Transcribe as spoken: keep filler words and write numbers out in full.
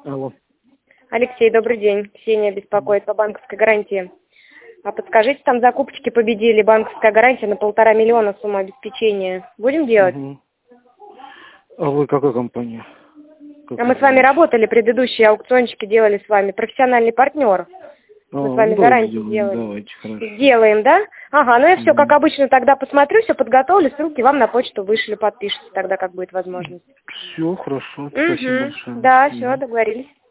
Алло. Алексей, добрый день. Ксения беспокоит по банковской гарантии. А подскажите, там закупочки победили, банковская гарантия на полтора миллиона сумма обеспечения. Будем делать? Угу. А вы какая компания? Как А мы с вами называете? работали, предыдущие аукциончики делали с вами. Профессиональный партнер. А, Мы с вами ну, давайте гарантии сделаем, сделали. давайте, хорошо. Сделаем, да? Ага, ну я все, как Угу. обычно, тогда посмотрю, все подготовлю, ссылки вам на почту вышлю, подпишитесь тогда, как будет возможность. Все, хорошо, спасибо Угу. большое. Да, все, Мгм. договорились.